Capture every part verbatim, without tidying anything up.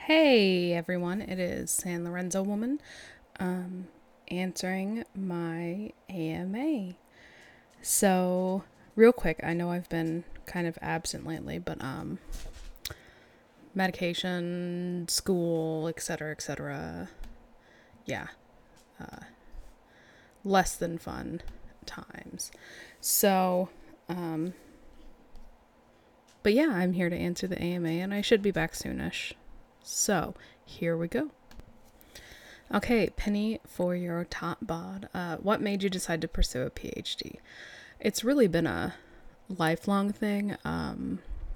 Hey everyone, it is San Lorenzo Woman um, answering my A M A. So, real quick, I know I've been kind of absent lately, but um, medication, school, et cetera, et cetera. Yeah, less than fun times. So, um, but yeah, I'm here to answer the A M A, and I should be back soonish. So, here we go. Okay, Penny, for your top bod, uh, what made you decide to pursue a PhD? It's really been a lifelong thing. Um,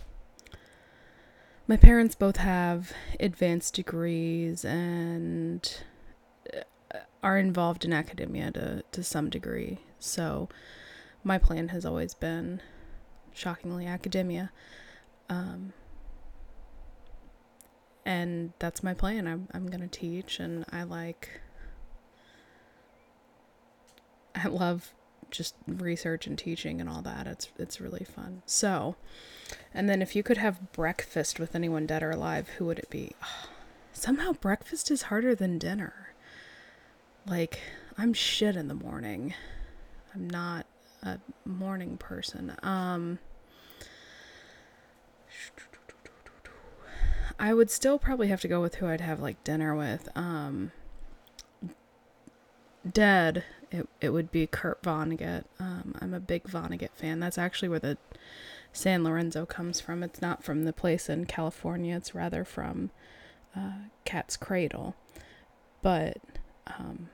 my parents both have advanced degrees and are involved in academia to, to some degree. So my plan has always been, shockingly, academia. Um, and that's my plan. I'm, I'm going to teach, and I like, I love just research and teaching and all that. It's, it's really fun. So, and then if you could have breakfast with anyone dead or alive, who would it be? Oh, somehow breakfast is harder than dinner. Like, I'm shit in the morning. I'm not a morning person. Um, I would still probably have to go with who I'd have like dinner with. Um, dead, it, it would be Kurt Vonnegut. Um, I'm a big Vonnegut fan. That's actually where the San Lorenzo comes from. It's not from the place in California. It's rather from uh, Cat's Cradle. But um,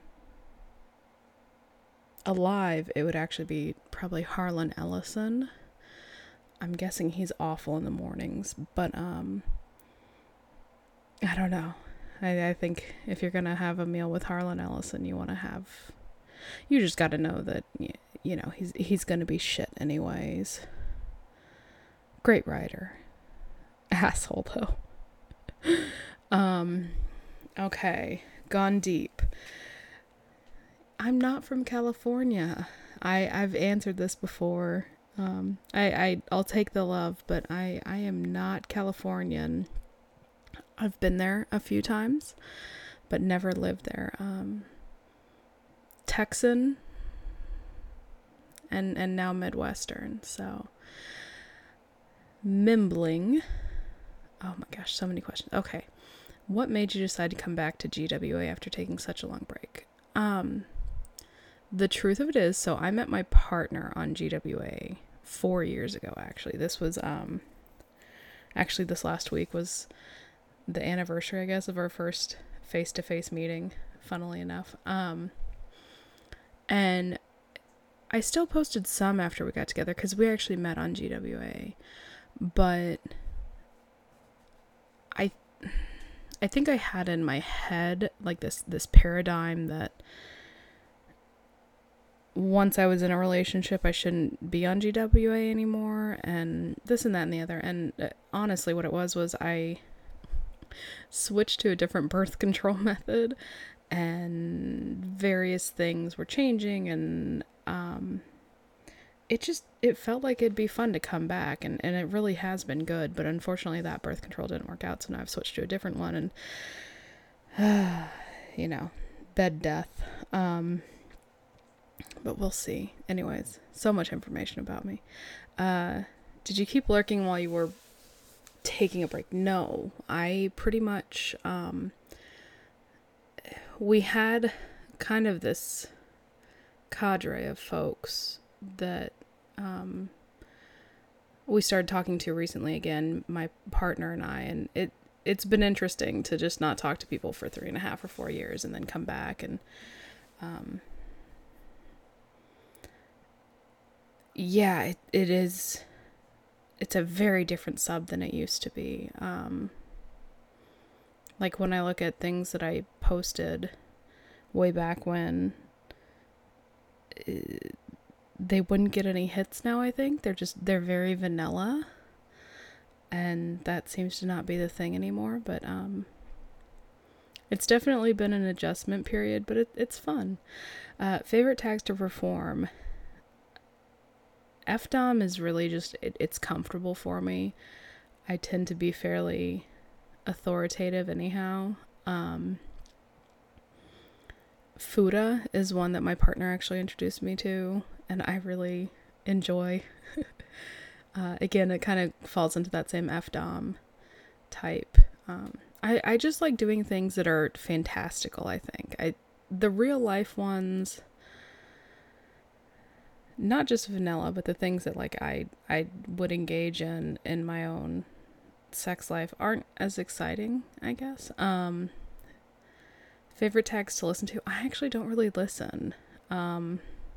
alive, it would actually be probably Harlan Ellison. I'm guessing he's awful in the mornings, but um, I don't know. I, I think if you're gonna have a meal with Harlan Ellison, you want to have, you just got to know that you know he's he's gonna be shit anyways. Great writer, asshole though. um, okay, gone deep. I'm not from California. I I've answered this before. Um, I, I I'll take the love, but I I am not Californian. I've been there a few times, but never lived there. Um, Texan and and now Midwestern. So Mimbling. Oh my gosh, so many questions. Okay, what made you decide to come back to G W A after taking such a long break? Um, the truth of it is, so I met my partner on G W A four years ago. Actually, this was um, actually this last week was the anniversary, I guess, of our first face-to-face meeting, funnily enough. Um, and I still posted some after we got together because we actually met on G W A, but I, I think I had in my head like this this paradigm that once I was in a relationship, I shouldn't be on G W A anymore, and this and that and the other. And uh, honestly, what it was was I switched to a different birth control method, and various things were changing, and um, it just it felt like it'd be fun to come back, and, and it really has been good. But unfortunately, that birth control didn't work out, so now I've switched to a different one, and uh, you know, bed death. Um, but we'll see. Anyways, so much information about me. Uh, did you keep lurking while you were taking a break? No, I pretty much um we had kind of this cadre of folks that um we started talking to recently again, my partner and I, and it it's been interesting to just not talk to people for three and a half or four years and then come back, and um yeah, it, it is it's a very different sub than it used to be. Um, like when I look at things that I posted way back when, uh, they wouldn't get any hits now. I think they're just they're very vanilla, and that seems to not be the thing anymore. But um, it's definitely been an adjustment period, but it, it's fun. Uh, favorite tags to perform. F D O M is really just, it, it's comfortable for me. I tend to be fairly authoritative anyhow. Um, Fuda is one that my partner actually introduced me to, and I really enjoy. uh, again, it kind of falls into that same F dom type. Um, I, I just like doing things that are fantastical, I think. I the real life ones, not just vanilla, but the things that like I I would engage in in my own sex life aren't as exciting, I guess. Um, favorite tags to listen to? I actually don't really listen. Um,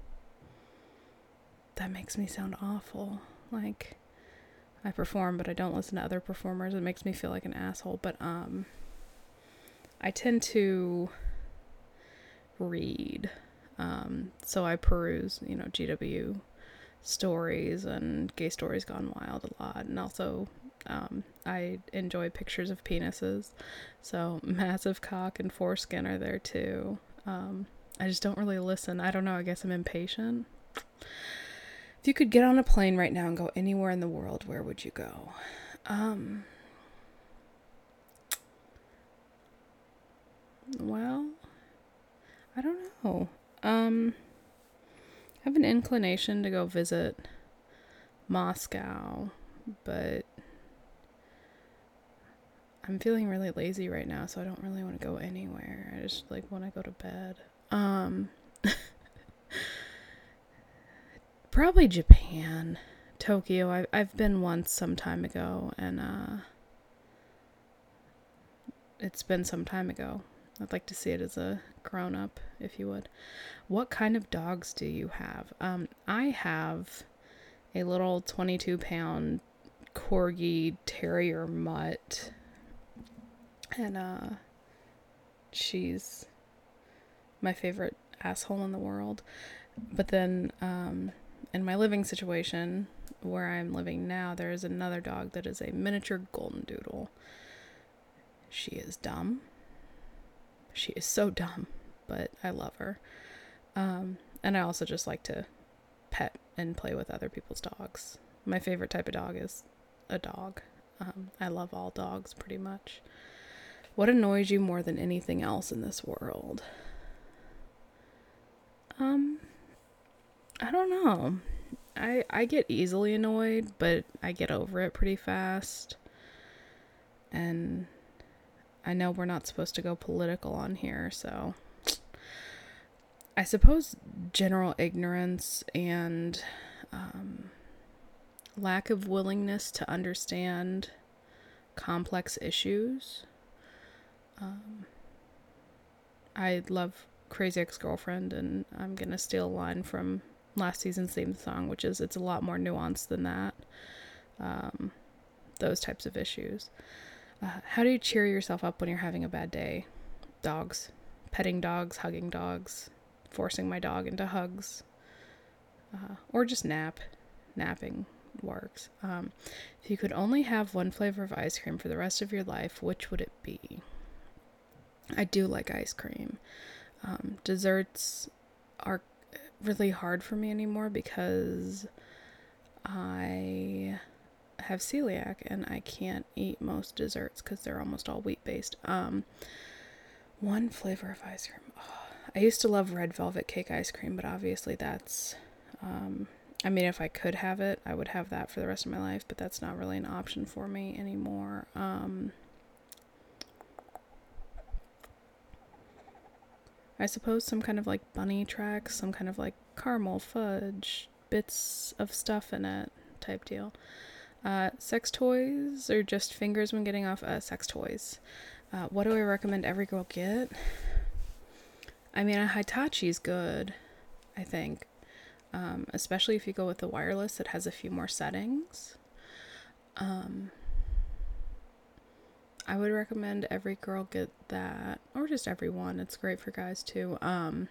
that makes me sound awful. Like, I perform, but I don't listen to other performers. It makes me feel like an asshole. But um, I tend to read. Um, so I peruse, you know, G W stories and Gay Stories Gone Wild a lot. And also, um, I enjoy pictures of penises. So Massive Cock and Foreskin are there too. Um, I just don't really listen. I don't know. I guess I'm impatient. If you could get on a plane right now and go anywhere in the world, where would you go? Um, well, I don't know. Um, I have an inclination to go visit Moscow, but I'm feeling really lazy right now, so I don't really want to go anywhere. I just like want to go to bed. Um, probably Japan, Tokyo. I I've been once some time ago, and uh, it's been some time ago. I'd like to see it as a grown up, if you would. What kind of dogs do you have? Um, I have a little twenty-two pound corgi terrier mutt, and uh, she's my favorite asshole in the world. But then, um, in my living situation, where I'm living now, there is another dog that is a miniature golden doodle. She is dumb. She is so dumb, but I love her. Um, and I also just like to pet and play with other people's dogs. My favorite type of dog is a dog. Um, I love all dogs pretty much. What annoys you more than anything else in this world? Um, I don't know. I I get easily annoyed, but I get over it pretty fast. And I know we're not supposed to go political on here, so I suppose general ignorance and um, lack of willingness to understand complex issues. Um, I love Crazy Ex-Girlfriend, and I'm going to steal a line from last season's theme song, which is, it's a lot more nuanced than that. Um, those types of issues. Uh, how do you cheer yourself up when you're having a bad day? Dogs. Petting dogs, hugging dogs, forcing my dog into hugs. Uh, or just nap. Napping works. Um, if you could only have one flavor of ice cream for the rest of your life, which would it be? I do like ice cream. Um, desserts are really hard for me anymore because I have celiac and I can't eat most desserts because they're almost all wheat based. Um, one flavor of ice cream. Oh, I used to love red velvet cake ice cream, but obviously that's, um, I mean, if I could have it, I would have that for the rest of my life, but that's not really an option for me anymore. Um, I suppose some kind of like bunny tracks, some kind of like caramel fudge, bits of stuff in it type deal. Uh, sex toys or just fingers when getting off? Uh, sex toys. Uh, what do I recommend every girl get? I mean, a Hitachi's good, I think. Um, especially if you go with the wireless, it has a few more settings. Um, I would recommend every girl get that, or just everyone. It's great for guys too. Um,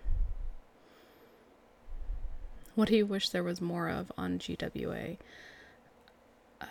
what do you wish there was more of on G W A? Um,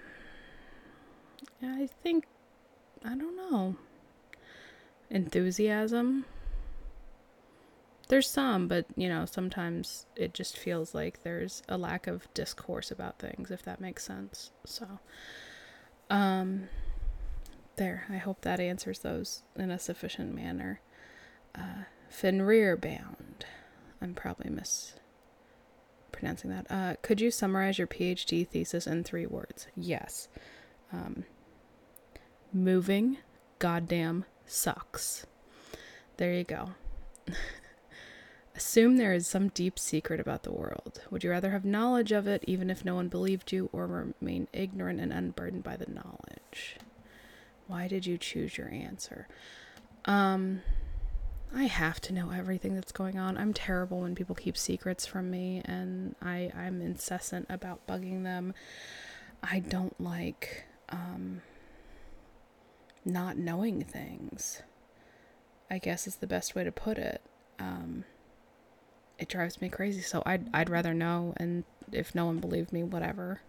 I think, I don't know. Enthusiasm. There's some, but, you know, sometimes it just feels like there's a lack of discourse about things, if that makes sense. So, um... there, I hope that answers those in a sufficient manner. Uh, Fenrir bound. I'm probably mispronouncing that. Uh, could you summarize your PhD thesis in three words? Yes. Um, moving goddamn sucks. There you go. Assume there is some deep secret about the world. Would you rather have knowledge of it, even if no one believed you, or remain ignorant and unburdened by the knowledge? Why did you choose your answer? Um, I have to know everything that's going on. I'm terrible when people keep secrets from me, and I, I'm incessant about bugging them. I don't like um, not knowing things, I guess is the best way to put it. Um, it drives me crazy, so I'd, I'd rather know, and if no one believed me, whatever.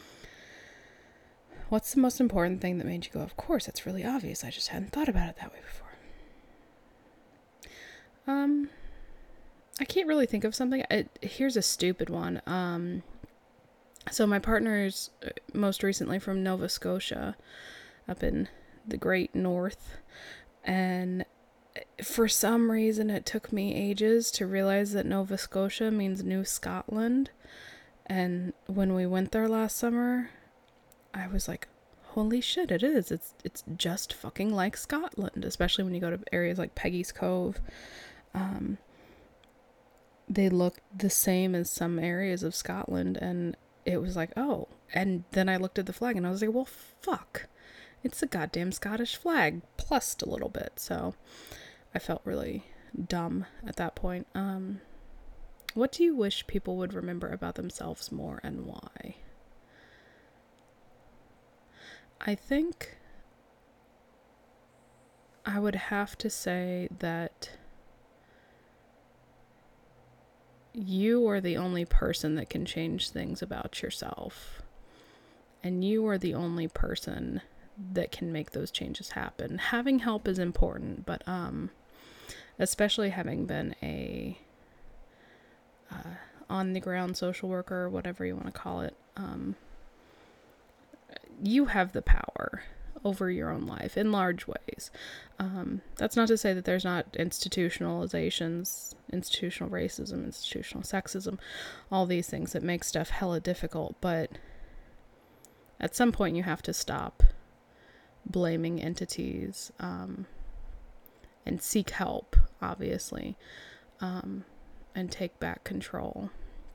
What's the most important thing that made you go, of course, it's really obvious, I just hadn't thought about it that way before? Um, I can't really think of something. It, here's a stupid one. Um, so my partner's most recently from Nova Scotia, up in the great north, and for some reason it took me ages to realize that Nova Scotia means New Scotland, and when we went there last summer, I was like, holy shit, it is. It's it's just fucking like Scotland, especially when you go to areas like Peggy's Cove. Um, they look the same as some areas of Scotland, and it was like, oh. And then I looked at the flag, and I was like, well, fuck. It's the goddamn Scottish flag, plussed a little bit, so I felt really dumb at that point. Um, what do you wish people would remember about themselves more, and why? I think I would have to say that you are the only person that can change things about yourself. And you are the only person that can make those changes happen. Having help is important, but um, especially having been a uh, on-the-ground social worker, whatever you want to call it, um, you have the power over your own life in large ways. Um, that's not to say that there's not institutionalizations, institutional racism, institutional sexism, all these things that make stuff hella difficult, but at some point you have to stop blaming entities um, and seek help, obviously, um, and take back control.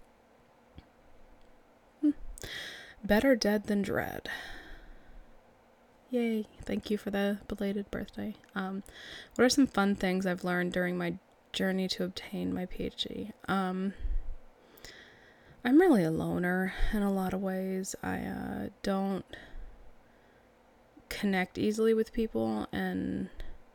Hmm. Better dead than dread. Yay, thank you for the belated birthday. Um, what are some fun things I've learned during my journey to obtain my PhD? Um, I'm really a loner in a lot of ways. I uh, don't connect easily with people, and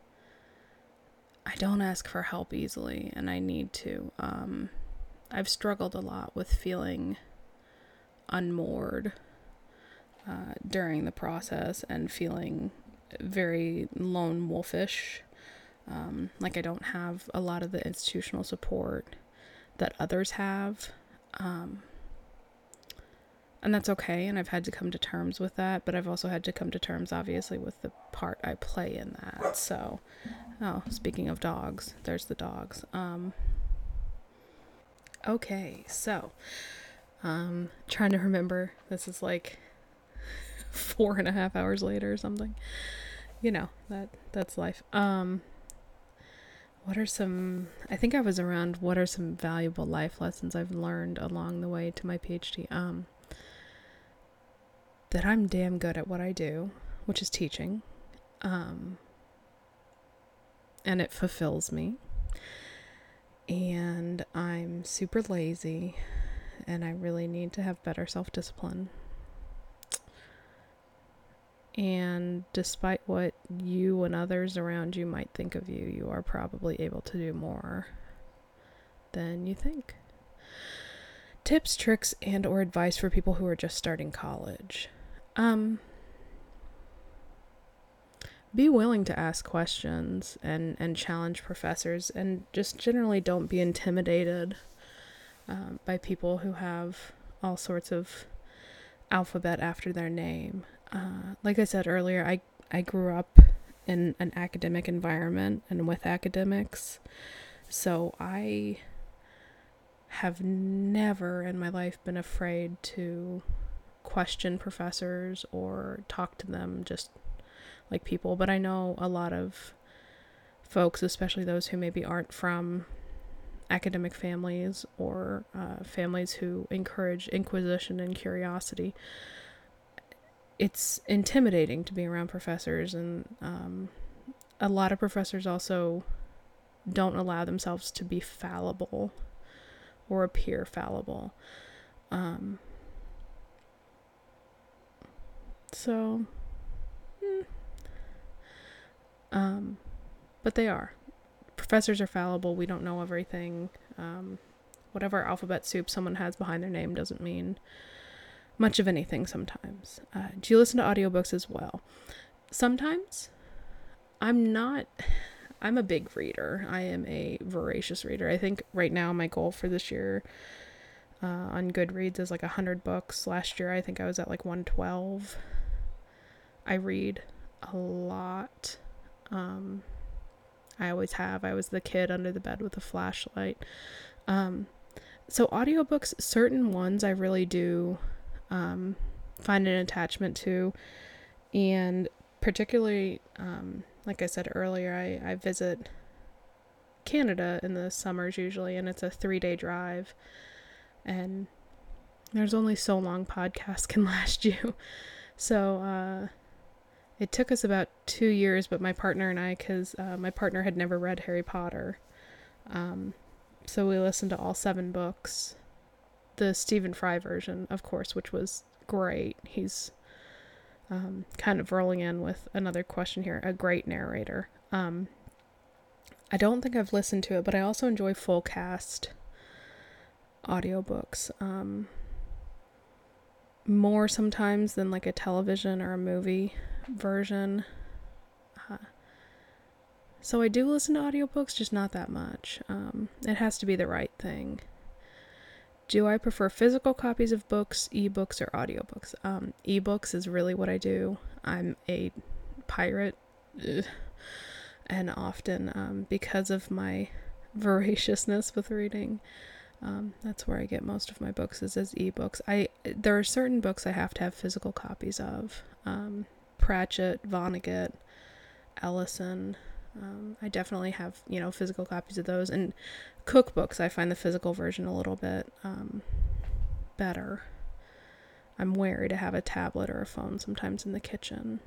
I don't ask for help easily, and I need to. Um, I've struggled a lot with feeling unmoored uh, during the process and feeling very lone wolfish. Um, like I don't have a lot of the institutional support that others have. Um, and that's okay. And I've had to come to terms with that, but I've also had to come to terms, obviously, with the part I play in that. So, oh, speaking of dogs, there's the dogs. Um, okay. So, um, trying to remember, this is like four and a half hours later or something, you know, that, that's life. Um, What are some, I think I was around, what are some valuable life lessons I've learned along the way to my PhD? Um, that I'm damn good at what I do, which is teaching. Um, and it fulfills me. And I'm super lazy, and I really need to have better self-discipline. And despite what you and others around you might think of you, you are probably able to do more than you think. Tips, tricks, and or advice for people who are just starting college. Um, be willing to ask questions and, and challenge professors, and just generally don't be intimidated um, by people who have all sorts of alphabet after their name. Uh, like I said earlier, I, I grew up in an academic environment and with academics. So I have never in my life been afraid to question professors or talk to them just like people. But I know a lot of folks, especially those who maybe aren't from academic families or uh, families who encourage inquisition and curiosity, it's intimidating to be around professors. And um, a lot of professors also don't allow themselves to be fallible or appear fallible. Um, so, mm, um, but they are. Professors are fallible. We don't know everything. Um, whatever alphabet soup someone has behind their name doesn't mean much of anything sometimes. Uh, do you listen to audiobooks as well? Sometimes. I'm not... I'm a big reader. I am a voracious reader. I think right now my goal for this year uh, on Goodreads is like one hundred books. Last year I think I was at like one twelve. I read a lot. Um, I always have. I was the kid under the bed with a flashlight. Um, so audiobooks, certain ones I really do um, find an attachment to. And particularly... Um, like I said earlier, I, I visit Canada in the summers usually, and it's a three-day drive. And there's only so long podcasts can last you. So uh, it took us about two years, but my partner and I, because uh, my partner had never read Harry Potter. Um, so we listened to all seven books. The Stephen Fry version, of course, which was great. He's... Um, kind of rolling in with another question here. A great narrator. Um, I don't think I've listened to it, but I also enjoy full cast audiobooks. Um, more sometimes than like a television or a movie version. Uh, so I do listen to audiobooks, just not that much. Um, it has to be the right thing. Do I prefer physical copies of books, ebooks, or audiobooks? Um, ebooks is really what I do. I'm a pirate. Ugh. And often, um, because of my voraciousness with reading, um, that's where I get most of my books is as ebooks. I, there are certain books I have to have physical copies of. Um, Pratchett, Vonnegut, Ellison. Um, I definitely have, you know, physical copies of those. And cookbooks, I find the physical version a little bit um, better. I'm wary to have a tablet or a phone sometimes in the kitchen.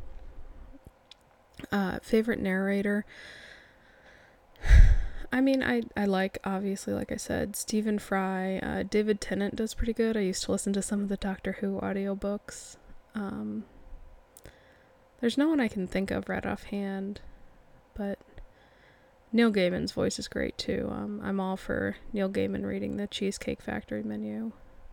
Uh, favorite narrator? I mean, I, I like, obviously, like I said, Stephen Fry. Uh, David Tennant does pretty good. I used to listen to some of the Doctor Who audiobooks. Um, there's no one I can think of right offhand. But Neil Gaiman's voice is great too. Um, I'm all for Neil Gaiman reading the Cheesecake Factory menu.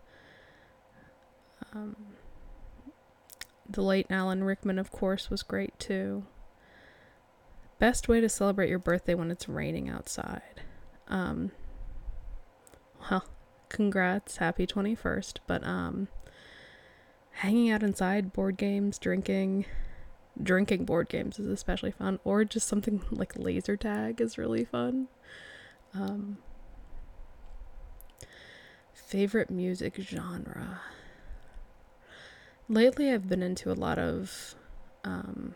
Um, the late Alan Rickman, of course, was great too. Best way to celebrate your birthday when it's raining outside. Um, well, congrats, happy twenty-first. But um, hanging out inside, board games, drinking... Drinking board games is especially fun, or just something like laser tag is really fun. Um, favorite music genre. Lately I've been into a lot of um,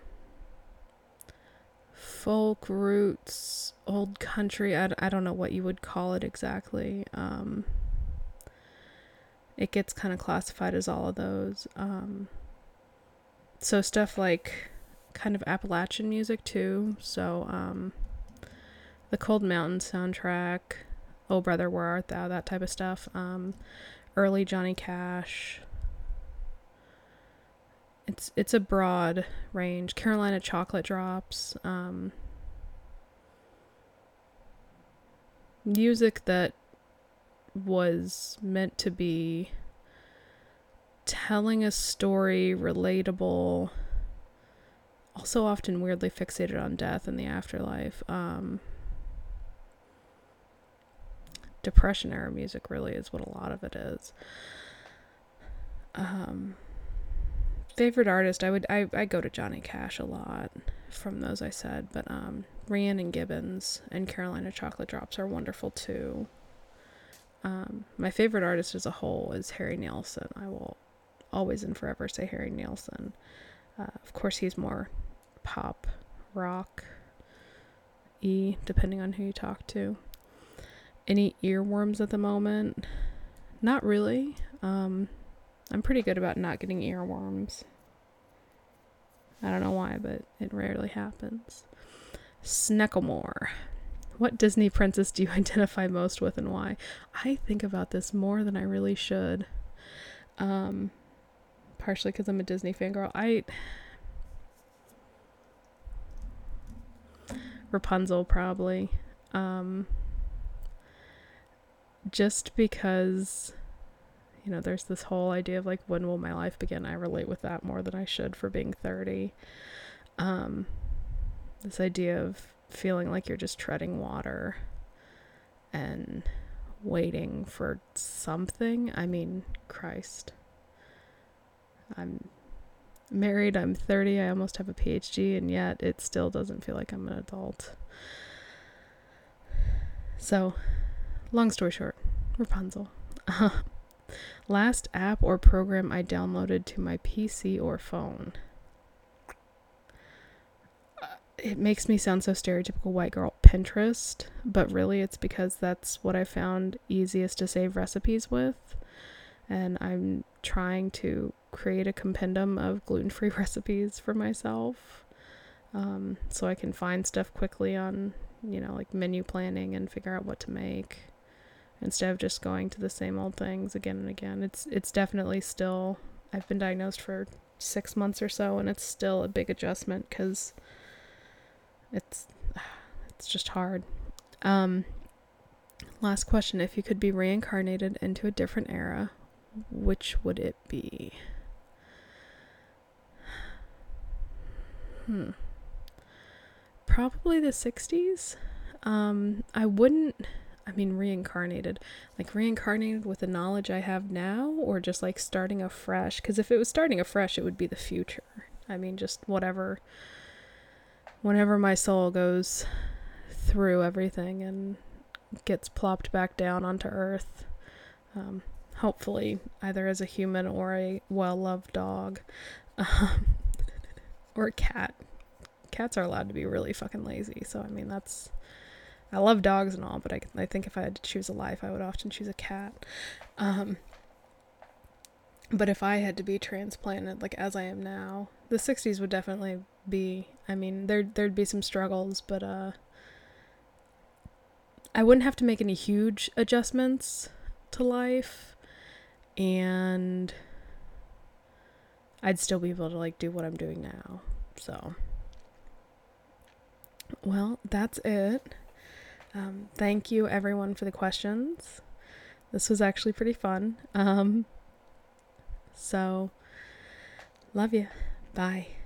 folk roots, old country. I, I don't know what you would call it exactly. Um, it gets kind of classified as all of those. Um, So stuff like kind of Appalachian music too. So um, the Cold Mountain soundtrack, Oh Brother, Where Art Thou, that type of stuff. Um, early Johnny Cash. It's it's a broad range. Carolina Chocolate Drops. Um, music that was meant to be telling a story, relatable, also often weirdly fixated on death and the afterlife. Um, Depression era music really is what a lot of it is. Um, favorite artist, I would I, I go to Johnny Cash a lot. from those I said, but um, Rhiannon Gibbons and Carolina Chocolate Drops are wonderful too. Um, my favorite artist as a whole is Harry Nilsson. I will always and forever say Harry Nilsson. Uh, of course, he's more pop, rock, E, depending on who you talk to. Any earworms at the moment? Not really. Um, I'm pretty good about not getting earworms. I don't know why, but it rarely happens. Snecklemore. What Disney princess do you identify most with and why? I think about this more than I really should. Um, partially because I'm a Disney fangirl. I... Rapunzel, probably. Um, just because, you know, there's this whole idea of like, when will my life begin? I relate with that more than I should for being thirty. Um, this idea of feeling like you're just treading water and waiting for something. I mean, Christ. I'm married, I'm thirty, I almost have a P H D, and yet it still doesn't feel like I'm an adult. So, long story short, Rapunzel. Last app or program I downloaded to my P C or phone. It makes me sound so stereotypical white girl. Pinterest, but really it's because that's what I found easiest to save recipes with, and I'm trying to create a compendium of gluten-free recipes for myself, um, so I can find stuff quickly on, you know, like menu planning and figure out what to make instead of just going to the same old things again and again. It's it's definitely still, I've been diagnosed for six months or so, and it's still a big adjustment because it's it's just hard. Um, last question: if you could be reincarnated into a different era, which would it be? Hmm. Probably the sixties. Um, I wouldn't, I mean, reincarnated. Like, reincarnated with the knowledge I have now, or just, like, starting afresh? Because if it was starting afresh, it would be the future. I mean, just whatever, whenever my soul goes through everything and gets plopped back down onto Earth, um, hopefully either as a human or a well-loved dog, um, or a cat. Cats are allowed to be really fucking lazy, so I mean, that's, I love dogs and all, but I, I think if I had to choose a life, I would often choose a cat. Um, but if I had to be transplanted, like as I am now, the sixties would definitely be, I mean, there, there'd be some struggles, but uh, I wouldn't have to make any huge adjustments to life, and I'd still be able to, like, do what I'm doing now. So, well, that's it. Um, thank you, everyone, for the questions. This was actually pretty fun. Um, so, love you. Bye.